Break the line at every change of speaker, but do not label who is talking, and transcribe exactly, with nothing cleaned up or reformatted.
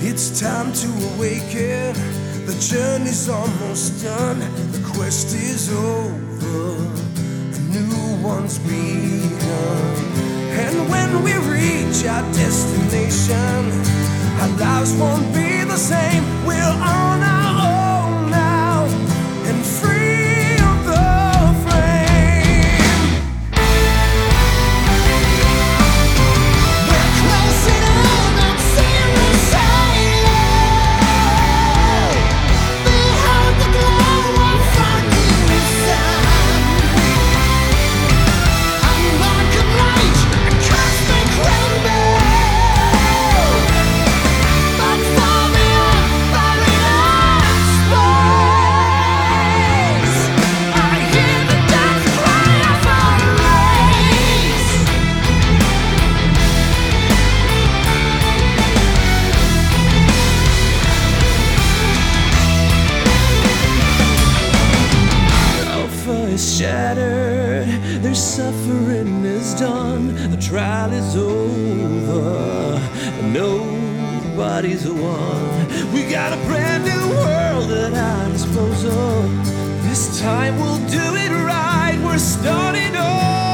It's time to awaken. The journey's almost done. The quest is over. A new one's begun. And when we reach our destination, our lives won't be the same. We're on our own now and free of the flame. We're closing in on zero sailing. Behold the glow of our new sun. Unlock a light, a cosmic rainbow. But far beyond, far beyond space, I hear the death cry of our race. Alpha is shattered, their suffering is done. The trial is over, and nobody's won. We got a brand new world at our disposal. This time we'll do it right. We're starting over.